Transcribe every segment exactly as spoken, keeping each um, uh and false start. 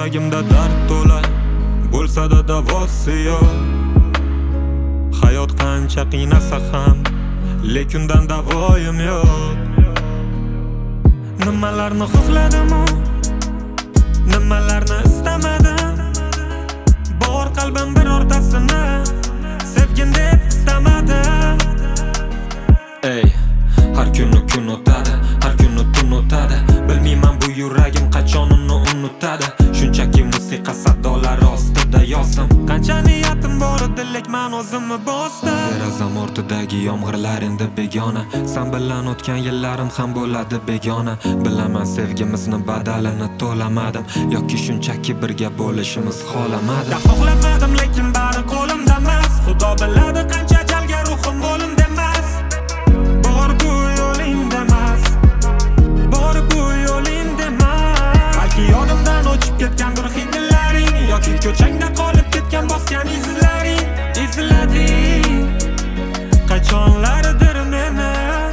yuragimda dard to'la, bo'lsa-da davosi yo'q. Hayot qancha qiynasa ham, lekin undan davoyim yo'q. Nimalarni xohladim-u, nimalarni istamadim. Bor qalbim birortasini sevgin deb istamadim. Ey, har kuni kun o'tadi, har kuni tun o'tadi. Bilmayman bu yuragim qachon uni unutadi. Shunchaki musiqa sadolari ostida yozdim. Qancha niyatim bor edi, men o'zimni bosdim. Derazam ortidagi yomg'irlar endi begona. Sen bilan o'tgan yillarim ham bo'ladi begona. Bilaman sevgimizni badalini to'lamadim, yoki shunchaki birga bo'lishimiz xohlamadim. Xohlamadim, lekin bari qo'limda emas. Xudo biladi qancha jalga ruhim bo'limda emas. Bor bu yo'lingda emas, bor bu yo'lingda emas. Balki yodimdan o'chib ketgandir hidlaring, yoki ko'changda qolib ketgan bosgan izlaring. Izlading qachonlardir meni.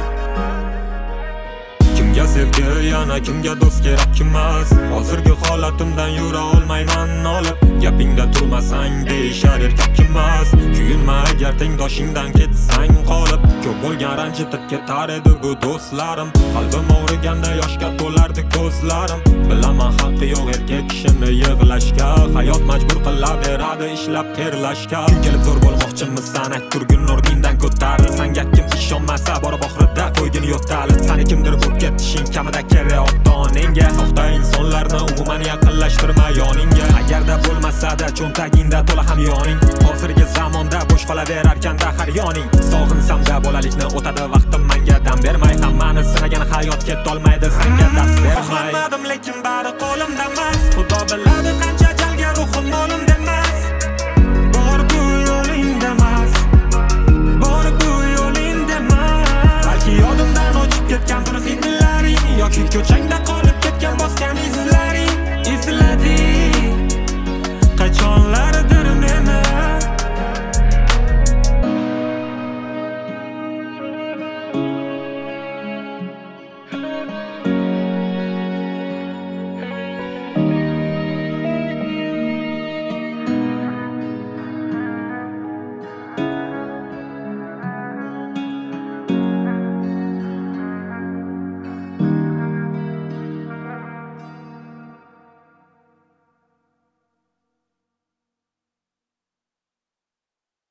Kimga sevgi yana, kimga do'st kerak emas. Hozirgi holatimdan yura olmayman olib. Gapingda turmasang deyishar erkak emas. Kuyinma agar tengdoshingdan ketsang qolib. Ko'p bo'lgan ranjitib ketar edi bu do'stlarim. Qalbim og'riganda yoshga to'lardi ko'zlarim. Bilaman haqqi yo'q erkak kishini yig'lashga. Hayot majbur qilaveradi ishlab terlashga. Kun kelib zo'r bo'lmoqchimisan, turgin o'rningdan ko'taril. Senga kim ishonmasa borib oxirida qo'ygin yo'talib. Seni kimdir bo'lib ketishing kamida kerak ota-onangga. Soxta insonlarni umuman yaqinlashtirma yoningga. Agarda bo'lmasa-da cho'ntagingda to'la ham yoning. Hozirgi zamonda bo'sh qolaverarkanda har yoning. Sog'insam-da bolalikni o'tadi vaqtim menga dam bermay. Hammani sinagan hayot ketolmay